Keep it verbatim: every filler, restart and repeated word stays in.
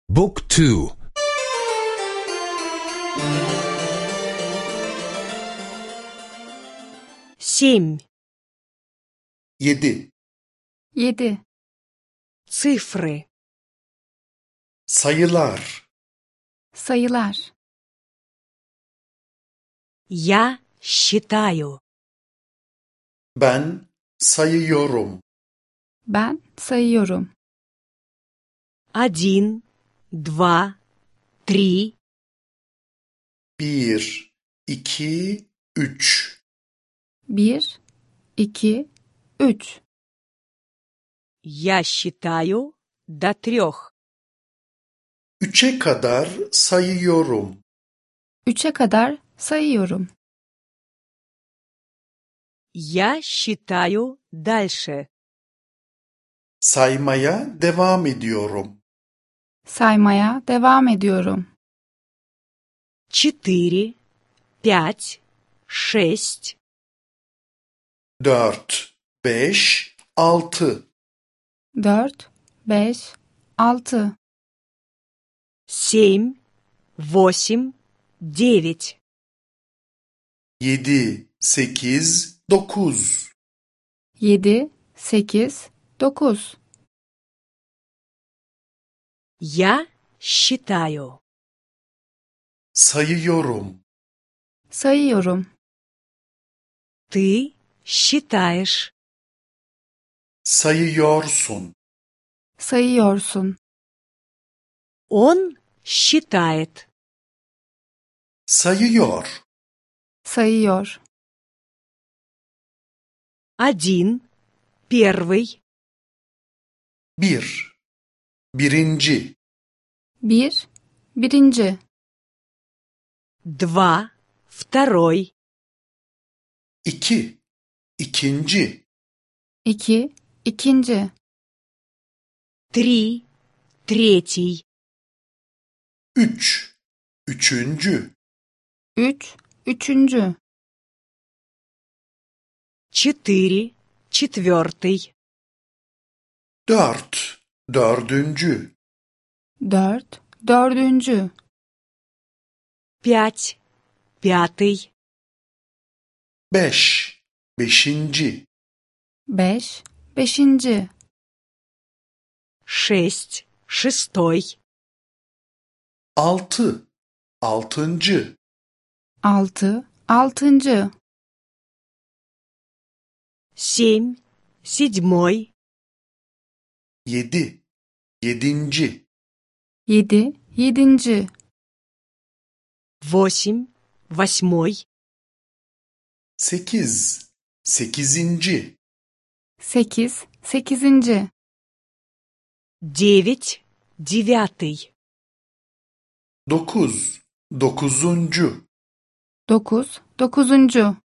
Book two. Семь. Yedi. Yedi. Цифры. Sayılar. Sayılar. Я считаю. Ben sayıyorum. Ben sayıyorum. Один, два, три, Bir, iki, üç. Bir, iki, üç. Я считаю до трех. Üçe kadar sayıyorum. Üçe kadar sayıyorum. Я считаю дальше. Saymaya devam ediyorum. Saymaya devam ediyorum. Четыре, пять, шесть, Dört, beş, altı. Dört, beş, altı. семь, восемь, девять. Yedi, sekiz, dokuz. Yedi, sekiz, dokuz. Я считаю. Sayıyorum. Sayıyorum. Ты считаешь. Sayıyorsun. Sayıyorsun. Он считает. Sayıyor. Sayıyor. Один, первый, Bir. Birinci. Bir, birinci. два, второй, İki. İkinci. İki, ikinci. три, третий, Üç. Üçüncü. Üç, üçüncü. четыре, четвертый, Dört. Dördüncü. Dört, dördüncü. пять, пятый, Beş. Beşinci. Beş, beşinci. шесть, шестой, Altı. Altıncı. Altı, altıncı. семь, седьмой, Yedi. Yedinci. Yedi, yedinci. восемь, восьмой, Sekiz. Sekizinci. Sekiz, sekizinci. девять, девятый, Dokuz. Dokuzuncu. Dokuz, dokuzuncu.